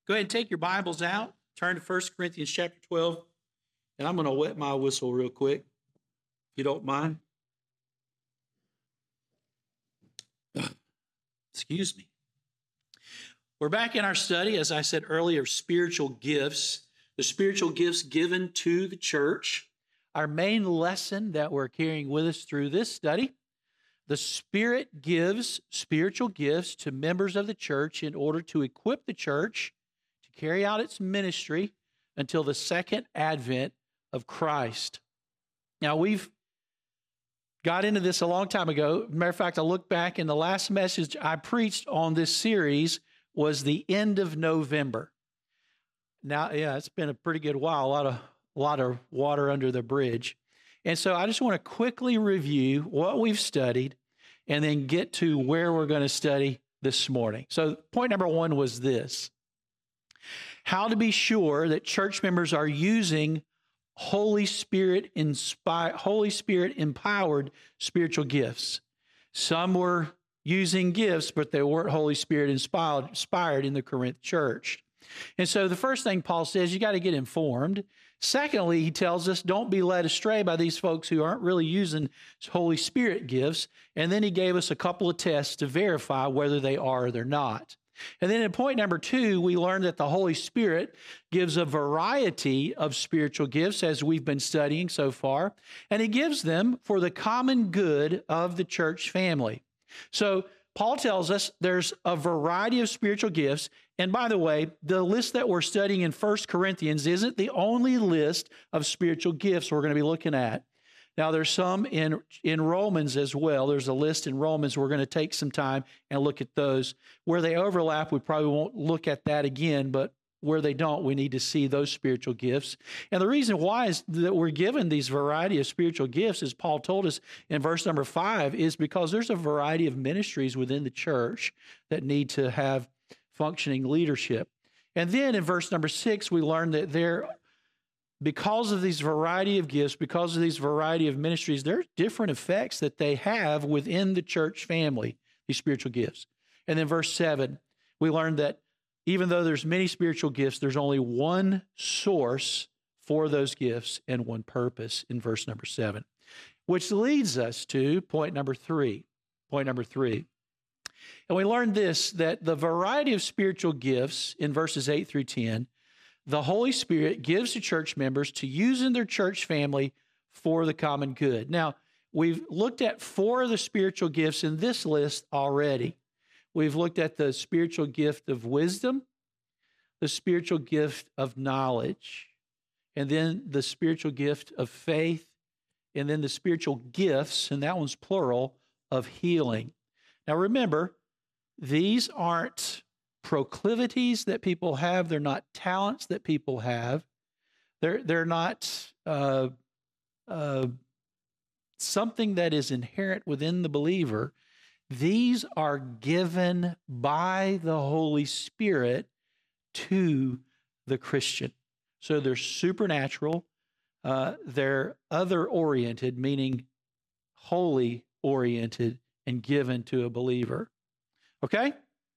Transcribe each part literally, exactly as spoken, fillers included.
Go ahead and take your Bibles out. Turn to First Corinthians chapter twelve. And I'm going to wet my whistle real quick, if you don't mind. Excuse me. We're back in our study, as I said earlier, of spiritual gifts, the spiritual gifts given to the church. Our main lesson that we're carrying with us through this study, the Spirit gives spiritual gifts to members of the church in order to equip the church to carry out its ministry until the second advent of Christ. Now, we've got into this a long time ago. Matter of fact, I look back, and the last message I preached on this series was the end of November. Now, yeah, it's been a pretty good while, a lot of, a lot of water under the bridge. And so I just want to quickly review what we've studied and then get to where we're going to study this morning. So point number one was this: how to be sure that church members are using Holy Spirit inspired, Holy Spirit empowered spiritual gifts. Some were using gifts, but they weren't Holy Spirit inspired, inspired in the Corinth church. And so the first thing Paul says, you got to get informed. Secondly, he tells us don't be led astray by these folks who aren't really using Holy Spirit gifts. And then he gave us a couple of tests to verify whether they are or they're not. And then in point number two, we learned that the Holy Spirit gives a variety of spiritual gifts, as we've been studying so far, and he gives them for the common good of the church family. So Paul tells us there's a variety of spiritual gifts. And by the way, the list that we're studying in First Corinthians isn't the only list of spiritual gifts we're going to be looking at. Now, there's some in, in Romans as well. There's a list in Romans. We're going to take some time and look at those. Where they overlap, we probably won't look at that again, but where they don't, we need to see those spiritual gifts. And the reason why is that we're given these variety of spiritual gifts, as Paul told us in verse number five, is because there's a variety of ministries within the church that need to have functioning leadership. And then in verse number six, we learn that there because of these variety of gifts, because of these variety of ministries, there are different effects that they have within the church family, these spiritual gifts. And then verse seven, we learned that even though there's many spiritual gifts, there's only one source for those gifts and one purpose in verse number seven, which leads us to point number three. Point number three. And we learned this, that the variety of spiritual gifts in verses eight through ten, the Holy Spirit gives to church members to use in their church family for the common good. Now, we've looked at four of the spiritual gifts in this list already. We've looked at the spiritual gift of wisdom, the spiritual gift of knowledge, and then the spiritual gift of faith, and then the spiritual gifts, and that one's plural, of healing. Now, remember, these aren't proclivities that people have. They're not talents that people have. They're, they're not uh, uh, something that is inherent within the believer. These are given by the Holy Spirit to the Christian. So they're supernatural. Uh, they're other-oriented, meaning holy-oriented and given to a believer. Okay?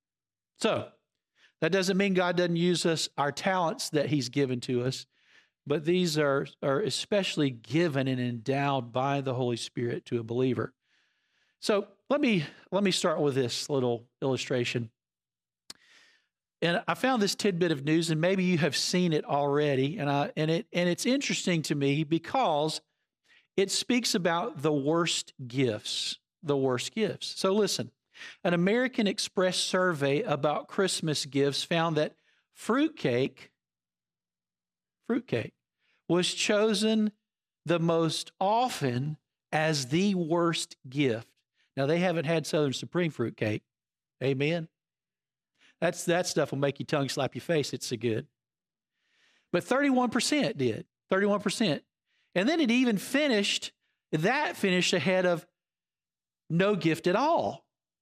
So that doesn't mean God doesn't use us, our talents that he's given to us, but these are, are especially given and endowed by the Holy Spirit to a believer. So let me let me start with this little illustration. And I found this tidbit of news, and maybe you have seen it already, and I and it and it's interesting to me because it speaks about the worst gifts, the worst gifts. So listen, an American Express survey about Christmas gifts found that fruitcake, fruitcake was chosen the most often as the worst gift. Now, they haven't had Southern Supreme fruitcake. Amen? That's, that stuff will make your tongue slap your face. It's so good. But thirty-one percent did. thirty-one percent. And then it even finished, that finished ahead of no gift at all.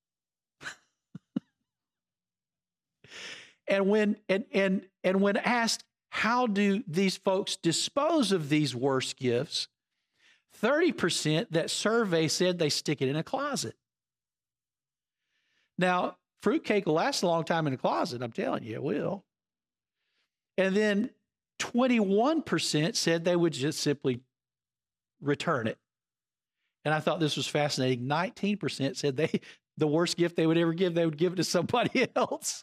And when and and and when asked, how do these folks dispose of these worst gifts, thirty percent that survey said they stick it in a closet. Now, fruitcake will last a long time in a closet, I'm telling you, it will. And then twenty-one percent said they would just simply return it. And I thought this was fascinating. nineteen percent said they the worst gift they would ever give, they would give it to somebody else.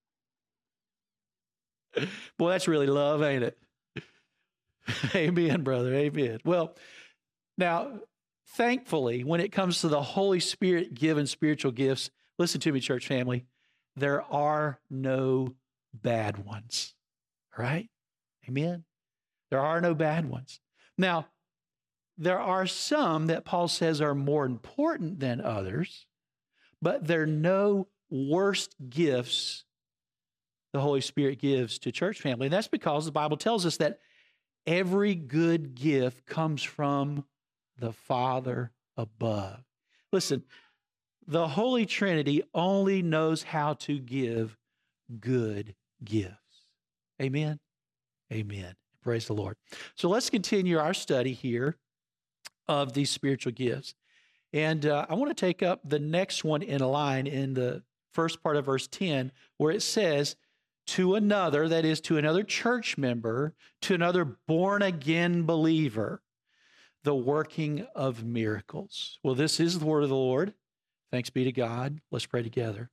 Boy, that's really love, ain't it? Amen, brother. Amen. Well, now, thankfully, when it comes to the Holy Spirit given spiritual gifts, listen to me, church family, there are no bad ones. All right? Amen. There are no bad ones. Now, there are some that Paul says are more important than others, but there are no worst gifts the Holy Spirit gives to church family. And that's because the Bible tells us that every good gift comes from the Father above. Listen, the Holy Trinity only knows how to give good gifts. Amen? Amen. Praise the Lord. So let's continue our study here of these spiritual gifts. And uh, I want to take up the next one in line in the first part of verse ten, where it says, to another, that is to another church member, to another born-again believer, the working of miracles. Well, this is the word of the Lord. Thanks be to God. Let's pray together.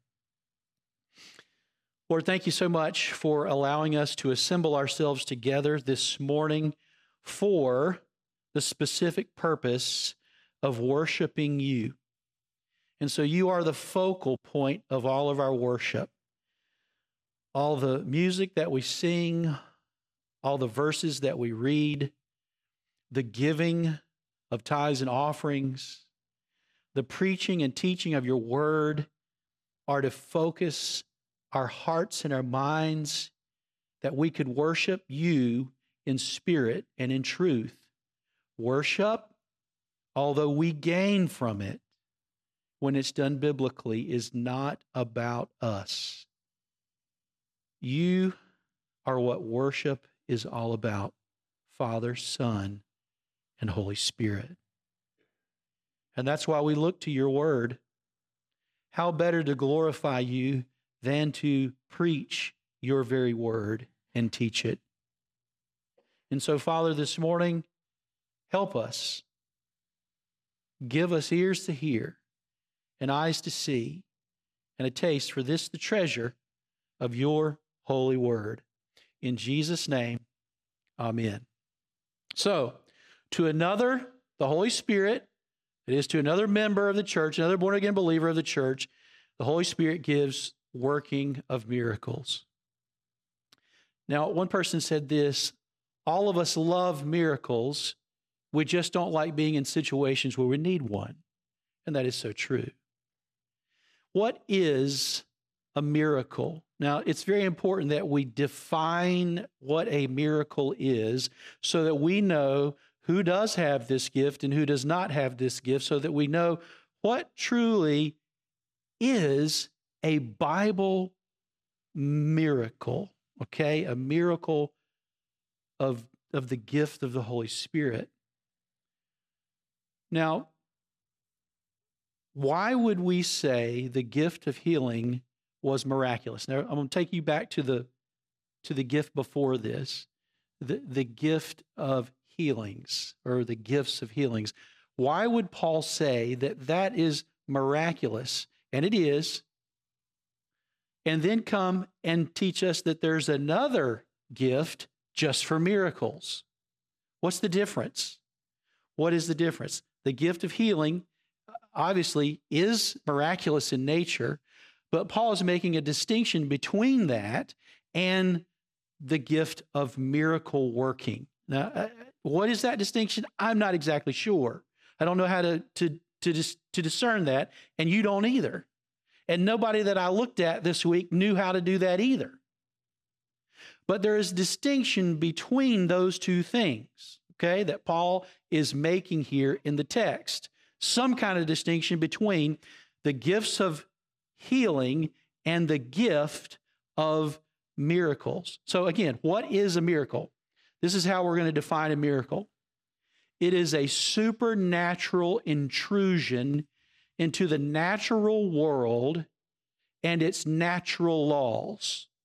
Lord, thank you so much for allowing us to assemble ourselves together this morning for the specific purpose of worshiping you. And so you are the focal point of all of our worship. All the music that we sing, all the verses that we read, the giving of tithes and offerings, the preaching and teaching of your word are to focus our hearts and our minds that we could worship you in spirit and in truth. Worship, although we gain from it, when it's done biblically, is not about us. You are what worship is all about, Father, Son, and Holy Spirit. And that's why we look to your word. How better to glorify you than to preach your very word and teach it. And so, Father, this morning, help us. Give us ears to hear and eyes to see and a taste for this, the treasure of your holy word. In Jesus' name, amen. So, to another, the Holy Spirit, it is to another member of the church, another born-again believer of the church, the Holy Spirit gives working of miracles. Now, one person said this, all of us love miracles, we just don't like being in situations where we need one. And that is so true. What is a miracle? Now, it's very important that we define what a miracle is so that we know who does have this gift and who does not have this gift, so that we know what truly is a Bible miracle, okay? A miracle of, of the gift of the Holy Spirit. Now, why would we say the gift of healing was miraculous? Now, I'm going to take you back to the to the gift before this, the, the gift of healings, or the gifts of healings. Why would Paul say that that is miraculous? And it is. And then come and teach us that there's another gift just for miracles. What's the difference? What is the difference? The gift of healing obviously is miraculous in nature, but Paul is making a distinction between that and the gift of miracle working. Now, uh, what is that distinction? I'm not exactly sure. I don't know how to, to, to, dis, to discern that, and you don't either. And nobody that I looked at this week knew how to do that either. But there is distinction between those two things, okay, that Paul is making here in the text. Some kind of distinction between the gifts of healing and the gift of miracles. So again, what is a miracle? This is how we're going to define a miracle. It is a supernatural intrusion into the natural world and its natural laws.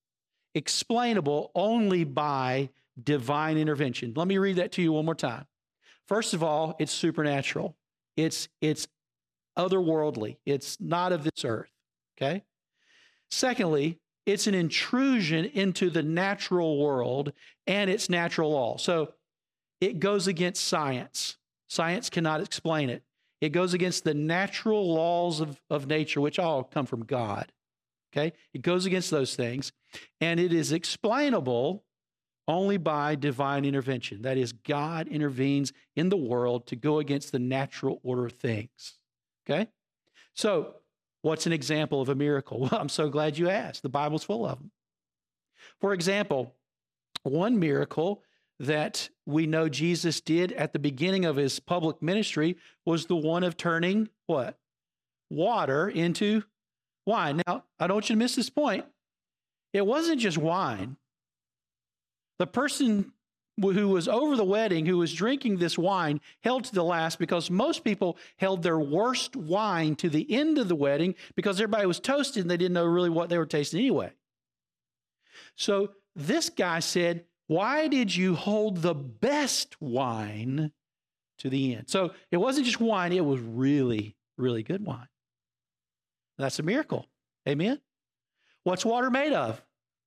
explainable only by divine intervention. Let me read that to you one more time. First of all, it's supernatural. It's, it's otherworldly. It's not of this earth, okay? Secondly, it's an intrusion into the natural world and its natural law. So it goes against science. Science cannot explain it. It goes against the natural laws of, of nature, which all come from God, okay? It goes against those things, and it is explainable only by divine intervention. That is, God intervenes in the world to go against the natural order of things, okay? So what's an example of a miracle? Well, I'm so glad you asked. The Bible's full of them. For example, one miracle that we know Jesus did at the beginning of his public ministry was the one of turning what? Water into wine. Now, I don't want you to miss this point. It wasn't just wine. The person who was over the wedding, who was drinking this wine, held to the last, because most people held their worst wine to the end of the wedding because everybody was toasted and they didn't know really what they were tasting anyway. So this guy said, why did you hold the best wine to the end? So it wasn't just wine, it was really, really good wine. That's a miracle. Amen? What's water made of?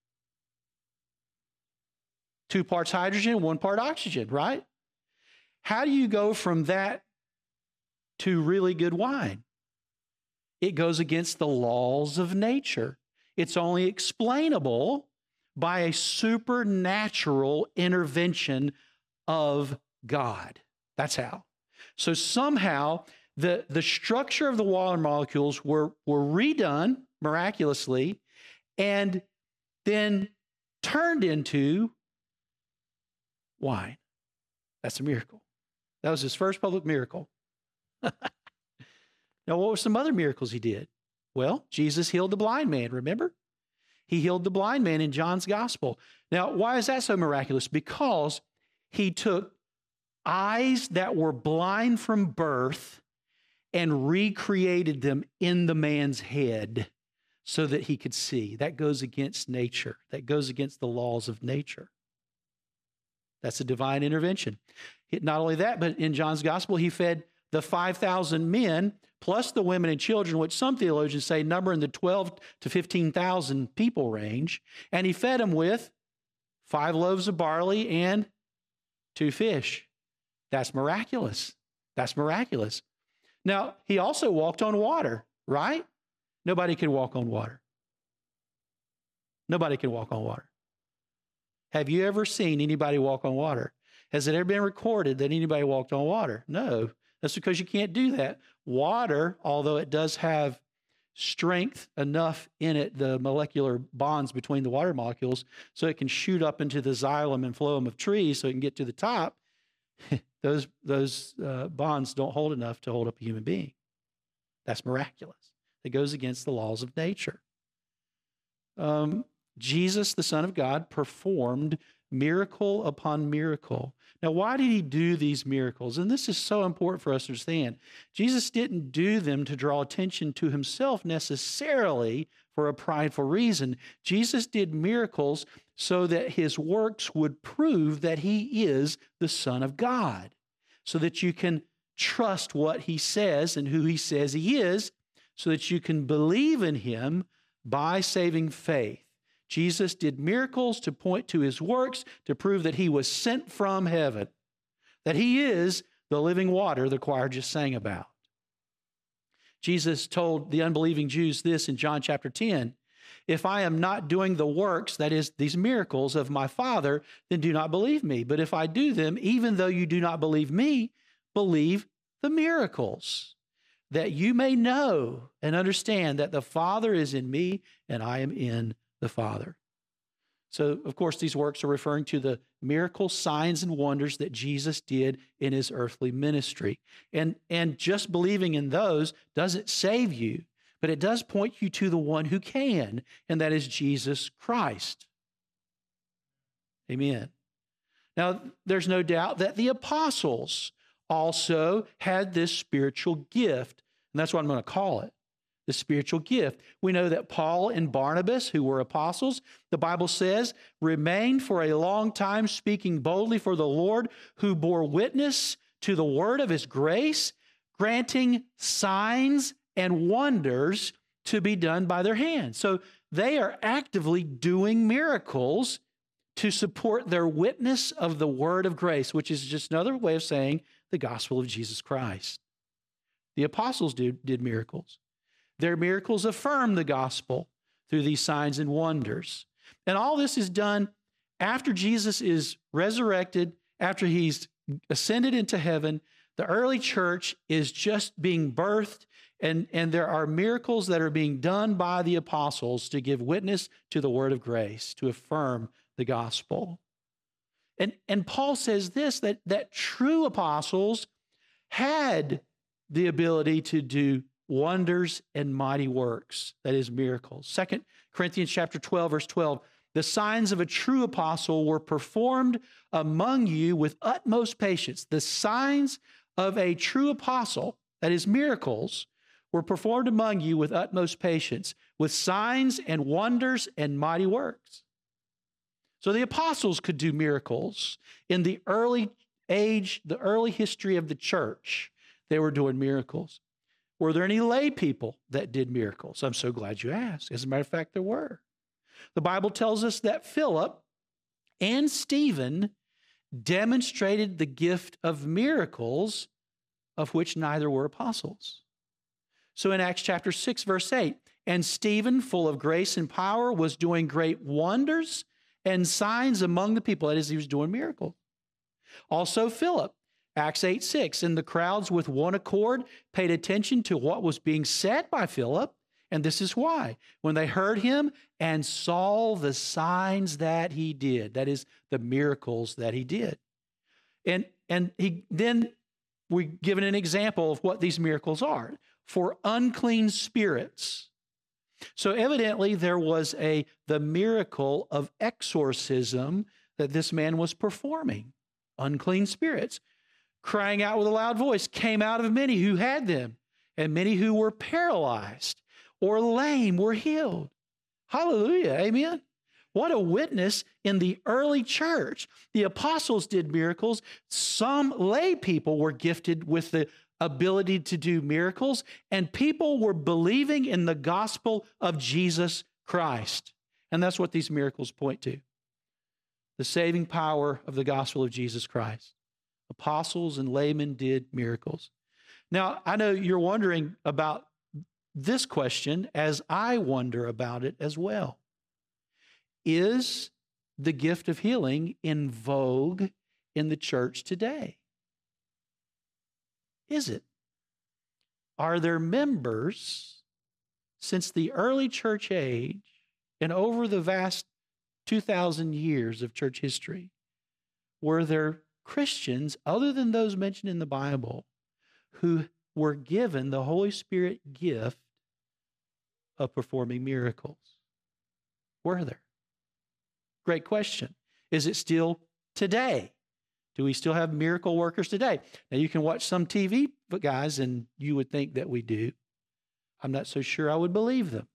Two parts hydrogen, one part oxygen, right? How do you go from that to really good wine? It goes against the laws of nature. It's only explainable by a supernatural intervention of God. That's how. So somehow the, the structure of the water molecules were, were redone miraculously and then turned into wine. That's a miracle. That was his first public miracle. Now, what were some other miracles he did? Well, Jesus healed the blind man, remember? He healed the blind man in John's gospel. Now, why is that so miraculous? Because he took eyes that were blind from birth and recreated them in the man's head so that he could see. That goes against nature. That goes against the laws of nature. That's a divine intervention. Not only that, but in John's gospel, he fed the five thousand men plus the women and children, which some theologians say number in the twelve to fifteen thousand people range. And he fed them with five loaves of barley and two fish. That's miraculous. That's miraculous. Now, he also walked on water, right? Nobody can walk on water. Nobody can walk on water. Have you ever seen anybody walk on water? Has it ever been recorded that anybody walked on water? No. That's because you can't do that. Water, although it does have strength enough in it, the molecular bonds between the water molecules, so it can shoot up into the xylem and phloem of trees so it can get to the top, those, those uh, bonds don't hold enough to hold up a human being. That's miraculous. It goes against the laws of nature. Um, Jesus, the Son of God, performed miracle upon miracle. Now, why did he do these miracles? And this is so important for us to understand. Jesus didn't do them to draw attention to himself necessarily for a prideful reason. Jesus did miracles so that his works would prove that he is the Son of God, so that you can trust what he says and who he says he is, so that you can believe in him by saving faith. Jesus did miracles to point to his works, to prove that he was sent from heaven, that he is the living water the choir just sang about. Jesus told the unbelieving Jews this in John chapter ten, if I am not doing the works, that is, these miracles of my Father, then do not believe me. But if I do them, even though you do not believe me, believe the miracles, that you may know and understand that the Father is in me and I am in the Father. So, of course, these works are referring to the miracle signs and wonders that Jesus did in his earthly ministry. And, and just believing in those doesn't save you, but it does point you to the one who can, and that is Jesus Christ. Amen. Now, there's no doubt that the apostles also had this spiritual gift, and that's what I'm going to call it. the spiritual gift. We know that Paul and Barnabas, who were apostles, the Bible says, remained for a long time speaking boldly for the Lord, who bore witness to the word of his grace, granting signs and wonders to be done by their hands. So they are actively doing miracles to support their witness of the word of grace, which is just another way of saying the gospel of Jesus Christ. The apostles did, did miracles. Their miracles affirm the gospel through these signs and wonders. And all this is done after Jesus is resurrected, after he's ascended into heaven. The early church is just being birthed, and, and there are miracles that are being done by the apostles to give witness to the word of grace, to affirm the gospel. And, and Paul says this, that, that true apostles had the ability to do wonders and mighty works, that is, miracles. Second Corinthians chapter twelve, verse twelve, the signs of a true apostle were performed among you with utmost patience. The signs of a true apostle, that is, miracles, were performed among you with utmost patience, with signs and wonders and mighty works. So the apostles could do miracles. In the early age, the early history of the church, they were doing miracles. Were there any lay people that did miracles? I'm so glad you asked. As a matter of fact, there were. The Bible tells us that Philip and Stephen demonstrated the gift of miracles, of which neither were apostles. So in Acts chapter six, verse eight, and Stephen, full of grace and power, was doing great wonders and signs among the people. That is, he was doing miracles. Also Philip, Acts eight six, and the crowds with one accord paid attention to what was being said by Philip, and this is why. When they heard him and saw the signs that he did, that is, the miracles that he did. And, and he then we're given an example of what these miracles are. For unclean spirits. So evidently there was a the miracle of exorcism that this man was performing. Unclean spirits, crying out with a loud voice, came out of many who had them, and many who were paralyzed or lame were healed. Hallelujah, amen. What a witness in the early church. The apostles did miracles. Some lay people were gifted with the ability to do miracles, and people were believing in the gospel of Jesus Christ. And that's what these miracles point to. The saving power of the gospel of Jesus Christ. Apostles and laymen did miracles. Now, I know you're wondering about this question as I wonder about it as well. Is the gift of healing in vogue in the church today? Is it? Are there members since the early church age and over the vast two thousand years of church history, were there Christians other than those mentioned in the Bible who were given the Holy Spirit gift of performing miracles? Were there? Great question. Is it still today? Do we still have miracle workers today? Now, you can watch some T V guys, and you would think that we do. I'm not so sure I would believe them.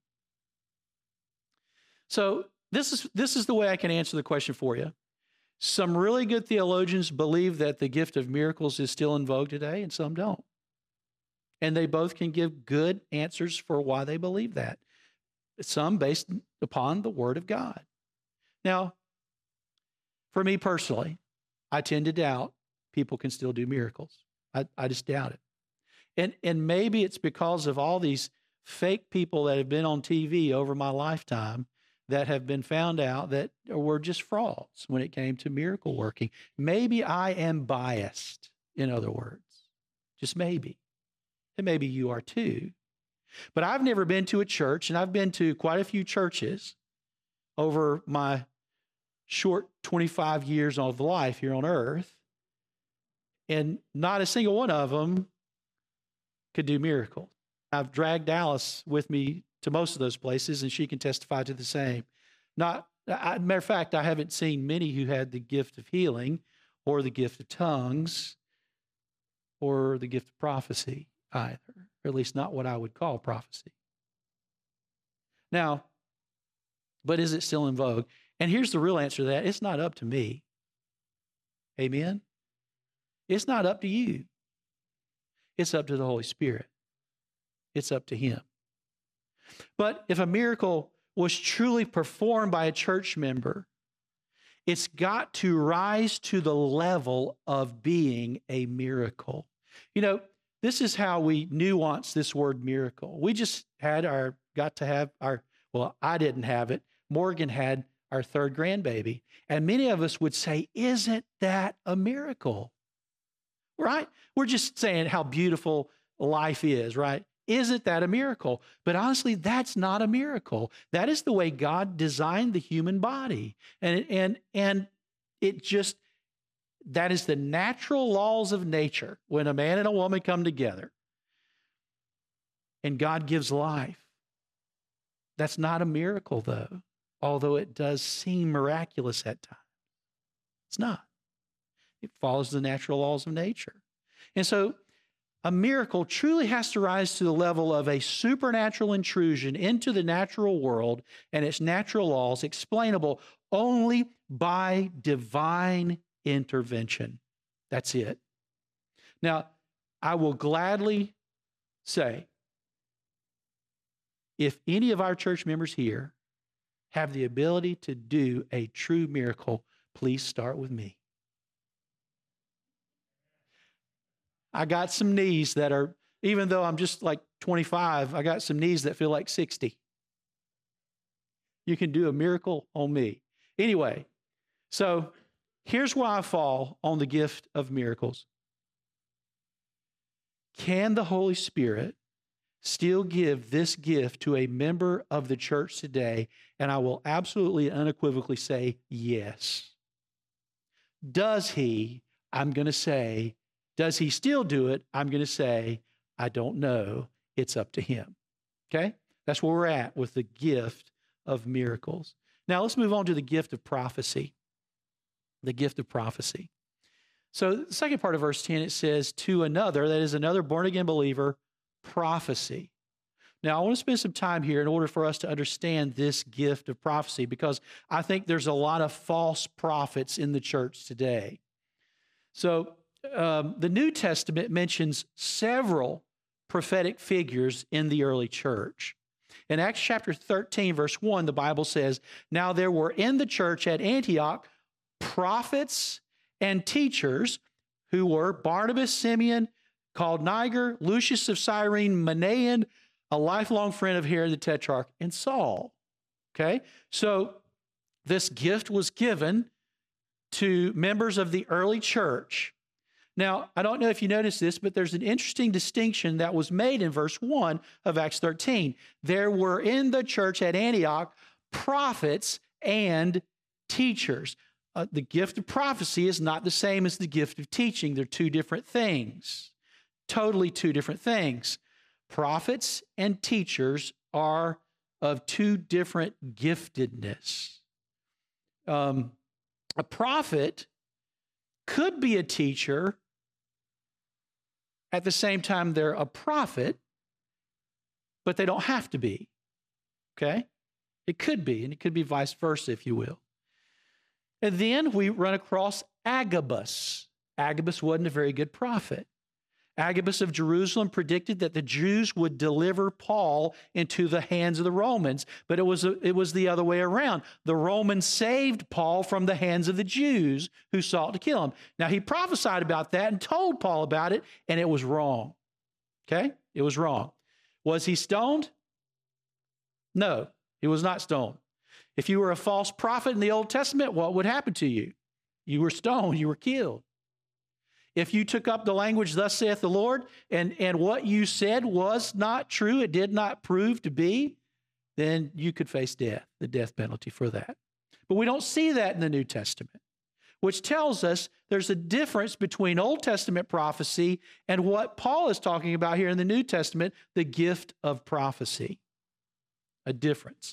So this is, this is the way I can answer the question for you. Some really good theologians believe that the gift of miracles is still in vogue today, and some don't. And they both can give good answers for why they believe that. Some based upon the Word of God. Now, for me personally, I tend to doubt people can still do miracles. I, I just doubt it. And, and maybe it's because of all these fake people that have been on T V over my lifetime that have been found out that were just frauds when it came to miracle working. Maybe I am biased, in other words. Just maybe. And maybe you are too. But I've never been to a church, and I've been to quite a few churches over my short twenty-five years of life here on earth, and not a single one of them could do miracles. I've dragged Alice with me to most of those places, and she can testify to the same. Not, I, matter of fact, I haven't seen many who had the gift of healing or the gift of tongues or the gift of prophecy either, or at least not what I would call prophecy. Now, but is it still in vogue? And here's the real answer to that. It's not up to me. Amen? It's not up to you. It's up to the Holy Spirit. It's up to Him. But if a miracle was truly performed by a church member, it's got to rise to the level of being a miracle. You know, this is how we nuance this word miracle. We just had our, got to have our, well, I didn't have it. Morgan had our third grandbaby. And many of us would say, isn't that a miracle? Right? We're just saying how beautiful life is, right? Isn't that a miracle? But honestly, that's not a miracle. That is the way God designed the human body. And, and, and it just, that is the natural laws of nature. When a man and a woman come together and God gives life, that's not a miracle though, although it does seem miraculous at times. It's not. It follows the natural laws of nature. And so a miracle truly has to rise to the level of a supernatural intrusion into the natural world and its natural laws, explainable only by divine intervention. That's it. Now, I will gladly say, if any of our church members here have the ability to do a true miracle, please start with me. I got some knees that are, even though I'm just like twenty-five, I got some knees that feel like sixty. You can do a miracle on me. Anyway, so here's where I fall on the gift of miracles. Can the Holy Spirit still give this gift to a member of the church today? And I will absolutely unequivocally say yes. Does he? I'm going to say, does he still do it? I'm going to say, I don't know. It's up to him. Okay? That's where we're at with the gift of miracles. Now let's move on to the gift of prophecy. The gift of prophecy. So the second part of verse ten, it says, to another, that is another born-again believer, prophecy. Now, I want to spend some time here in order for us to understand this gift of prophecy, because I think there's a lot of false prophets in the church today. So um, the New Testament mentions several prophetic figures in the early church. In Acts chapter thirteen, verse one, the Bible says, now there were in the church at Antioch prophets and teachers who were Barnabas, Simeon, called Niger, Lucius of Cyrene, Manaen, a lifelong friend of Herod the Tetrarch, and Saul. Okay? So this gift was given to members of the early church. Now, I don't know if you noticed this, but there's an interesting distinction that was made in verse one of Acts thirteen. There were in the church at Antioch prophets and teachers. Uh, the gift of prophecy is not the same as the gift of teaching. They're two different things. Totally two different things. Prophets and teachers are of two different giftedness. Um, a prophet could be a teacher. At the same time, they're a prophet, but they don't have to be. Okay? It could be, and it could be vice versa, if you will. And then we run across Agabus. Agabus wasn't a very good prophet. Agabus of Jerusalem predicted that the Jews would deliver Paul into the hands of the Romans, but it was, it was the other way around. The Romans saved Paul from the hands of the Jews who sought to kill him. Now, he prophesied about that and told Paul about it, and it was wrong. Okay? It was wrong. Was he stoned? No, he was not stoned. If you were a false prophet in the Old Testament, what would happen to you? You were stoned, you were killed. If you took up the language, thus saith the Lord, and, and what you said was not true, it did not prove to be, then you could face death, the death penalty for that. But we don't see that in the New Testament, which tells us there's a difference between Old Testament prophecy and what Paul is talking about here in the New Testament, the gift of prophecy. A difference.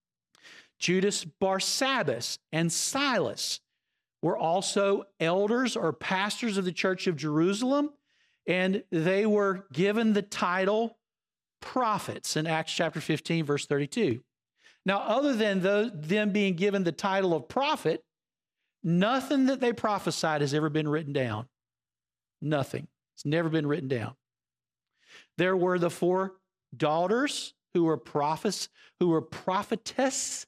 Judas Barsabbas and Silas were also elders or pastors of the church of Jerusalem, and they were given the title prophets in Acts chapter fifteen, verse thirty-two. Now, other than those, them being given the title of prophet, nothing that they prophesied has ever been written down. Nothing. It's never been written down. There were the four daughters who were prophets, who were prophetess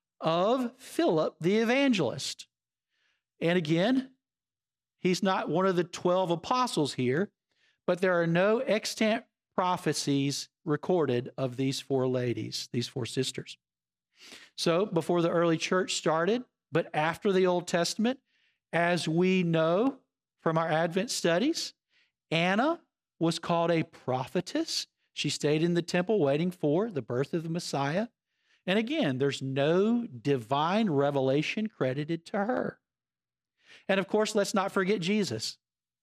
of Philip the evangelist. And again, he's not one of the twelve apostles here, but there are no extant prophecies recorded of these four ladies, these four sisters. So before the early church started, but after the Old Testament, as we know from our Advent studies, Anna was called a prophetess. She stayed in the temple waiting for the birth of the Messiah. And again, there's no divine revelation credited to her. And of course, let's not forget Jesus.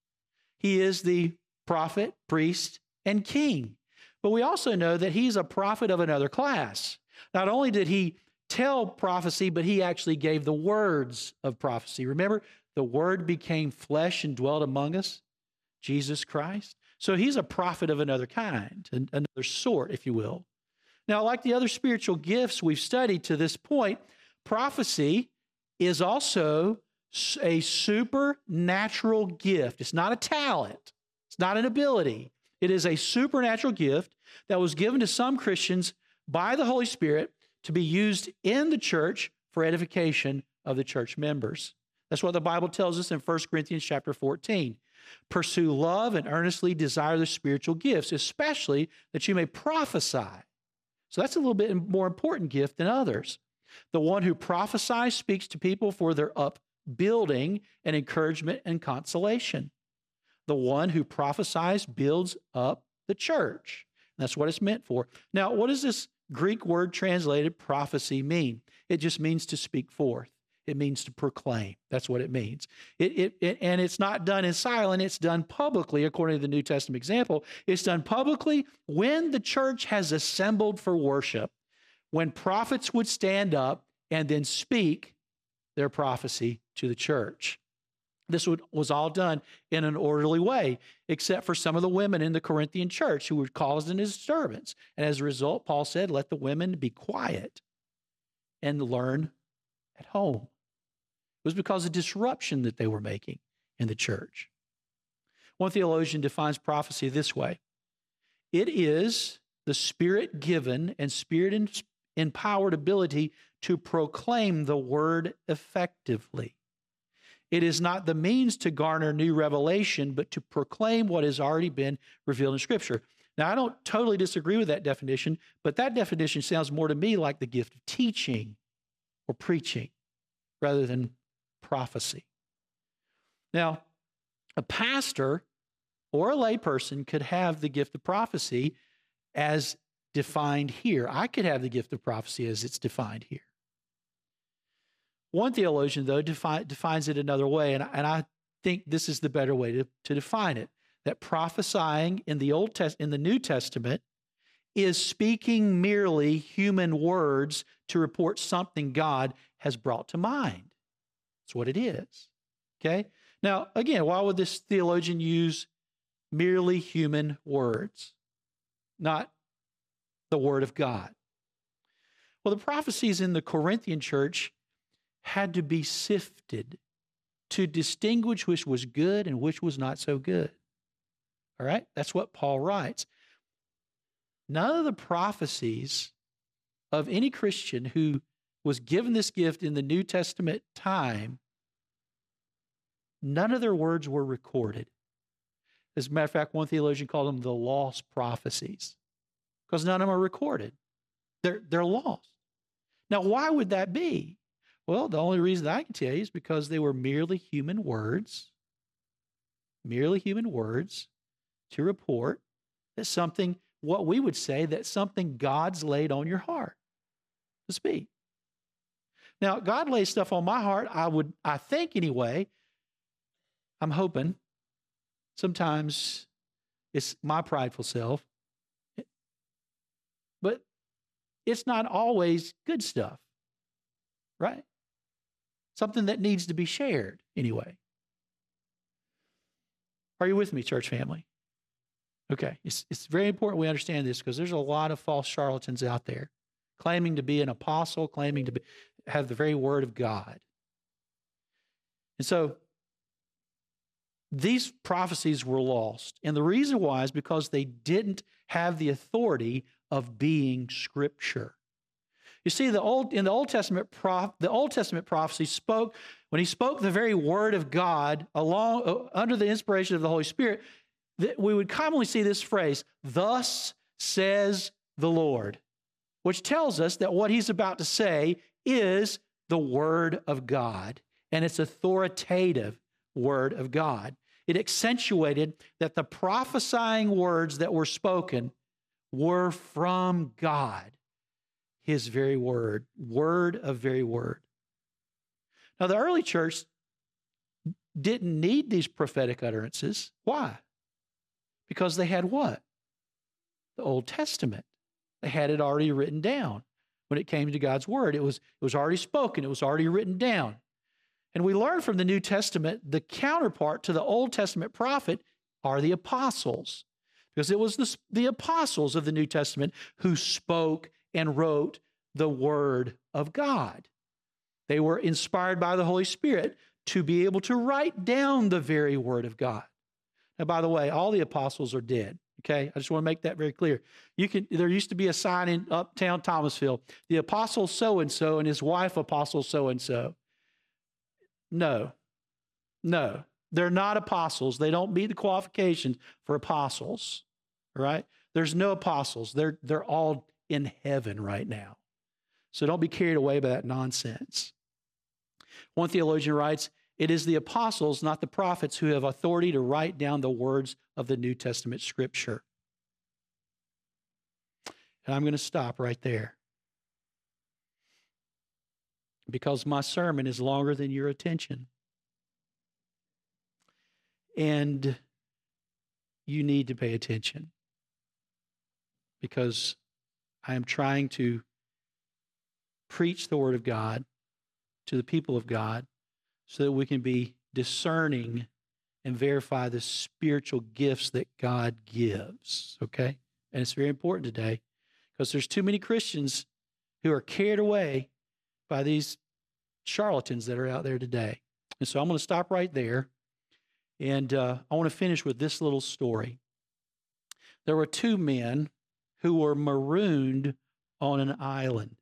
He is the prophet, priest, and king. But we also know that he's a prophet of another class. Not only did he tell prophecy, but he actually gave the words of prophecy. Remember, the Word became flesh and dwelt among us, Jesus Christ. So he's a prophet of another kind, another sort, if you will. Now, like the other spiritual gifts we've studied to this point, prophecy is also a supernatural gift. It's not a talent. It's not an ability. It is a supernatural gift that was given to some Christians by the Holy Spirit to be used in the church for edification of the church members. That's what the Bible tells us in First Corinthians chapter fourteen. Pursue love and earnestly desire the spiritual gifts, especially that you may prophesy. So that's a little bit more important gift than others. The one who prophesies speaks to people for their upbuilding and encouragement and consolation. The one who prophesies builds up the church. That's what it's meant for. Now, what does this Greek word translated prophecy mean? It just means to speak forth. It means to proclaim. That's what it means. It, it, it, and it's not done in silence. It's done publicly, according to the New Testament example. It's done publicly when the church has assembled for worship, when prophets would stand up and then speak their prophecy to the church. This would, was all done in an orderly way, except for some of the women in the Corinthian church who would cause a disturbance. And as a result, Paul said, let the women be quiet and learn at home. It was because of disruption that they were making in the church. One theologian defines prophecy this way. It is the Spirit-given and Spirit-empowered ability to proclaim the word effectively. It is not the means to garner new revelation, but to proclaim what has already been revealed in Scripture. Now, I don't totally disagree with that definition, but that definition sounds more to me like the gift of teaching or preaching rather than prophecy. Now, a pastor or a layperson could have the gift of prophecy as defined here. I could have the gift of prophecy as it's defined here. One theologian, though, defi- defines it another way, and, and I think this is the better way to, to define it, that prophesying in the Old Test- in the New Testament is speaking merely human words to report something God has brought to mind. That's what it is, okay? Now, again, why would this theologian use merely human words, not the Word of God? Well, the prophecies in the Corinthian church had to be sifted to distinguish which was good and which was not so good. All right? That's what Paul writes. None of the prophecies of any Christian who was given this gift in the New Testament time, none of their words were recorded. As a matter of fact, one theologian called them the lost prophecies because none of them are recorded. They're, they're lost. Now, why would that be? Well, the only reason I can tell you is because they were merely human words, merely human words to report that something, what we would say, that something God's laid on your heart to speak. Now, God lays stuff on my heart, I would, I think anyway, I'm hoping, sometimes it's my prideful self, but it's not always good stuff, right? Something that needs to be shared anyway. Are you with me, church family? Okay, it's, it's very important we understand this because there's a lot of false charlatans out there claiming to be an apostle, claiming to be, have the very word of God. And so these prophecies were lost. And the reason why is because they didn't have the authority of being Scripture. You see, the old in the Old Testament, prof, the Old Testament prophecy spoke when he spoke the very word of God along uh, under the inspiration of the Holy Spirit. That we would commonly see this phrase, "Thus says the Lord," which tells us that what he's about to say is the word of God, and it's authoritative word of God. It accentuated that the prophesying words that were spoken were from God, his very word, word of very word. Now, the early church didn't need these prophetic utterances. Why? Because they had what? The Old Testament. They had it already written down. When it came to God's word, it was, it was already spoken. It was already written down. And we learn from the New Testament, the counterpart to the Old Testament prophet are the apostles. Because it was the, the apostles of the New Testament who spoke and wrote the word of God. They were inspired by the Holy Spirit to be able to write down the very word of God. Now, by the way, all the apostles are dead. Okay, I just want to make that very clear. You can. There used to be a sign in uptown Thomasville, the apostle so-and-so and his wife apostle so-and-so. No, no, they're not apostles. They don't meet the qualifications for apostles, all right? There's no apostles. They're, they're all in heaven right now. So don't be carried away by that nonsense. One theologian writes, "It is the apostles, not the prophets, who have authority to write down the words of the New Testament Scripture." And I'm going to stop right there, because my sermon is longer than your attention. And you need to pay attention, because I am trying to preach the Word of God to the people of God so that we can be discerning and verify the spiritual gifts that God gives, okay? And it's very important today, because there's too many Christians who are carried away by these charlatans that are out there today. And so I'm going to stop right there, and uh, I want to finish with this little story. There were two men who were marooned on an island.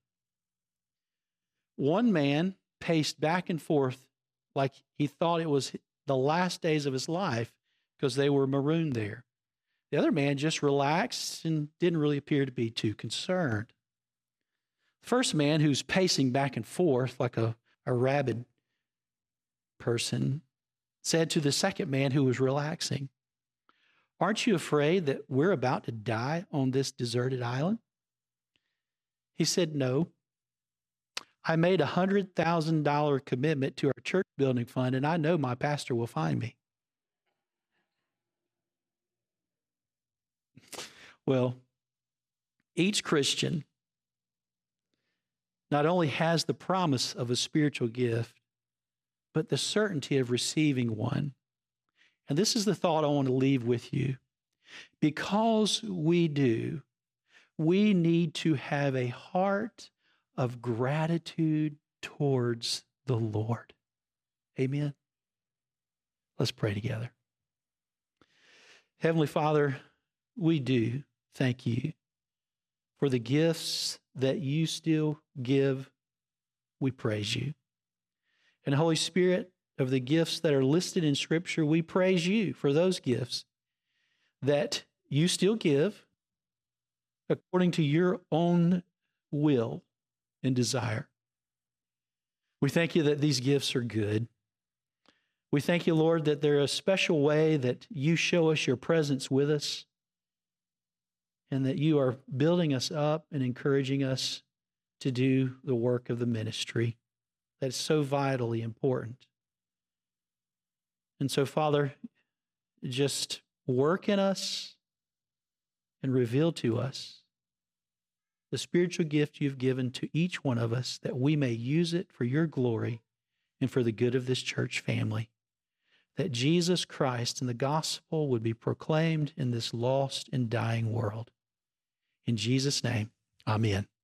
One man paced back and forth like he thought it was the last days of his life because they were marooned there. The other man just relaxed and didn't really appear to be too concerned. The first man, who's pacing back and forth like a, a rabid person, said to the second man who was relaxing, "Aren't you afraid that we're about to die on this deserted island?" He said, "No. I made a one hundred thousand dollars commitment to our church building fund, and I know my pastor will find me." Well, each Christian not only has the promise of a spiritual gift, but the certainty of receiving one. And this is the thought I want to leave with you. Because we do, we need to have a heart of gratitude towards the Lord. Amen. Let's pray together. Heavenly Father, we do thank you for the gifts that you still give. We praise you. And Holy Spirit, of the gifts that are listed in Scripture, we praise you for those gifts that you still give according to your own will and desire. We thank you that these gifts are good. We thank you, Lord, that they're a special way that you show us your presence with us, and that you are building us up and encouraging us to do the work of the ministry that's so vitally important. And so, Father, just work in us and reveal to us the spiritual gift you've given to each one of us, that we may use it for your glory and for the good of this church family. That Jesus Christ and the gospel would be proclaimed in this lost and dying world. In Jesus' name, amen.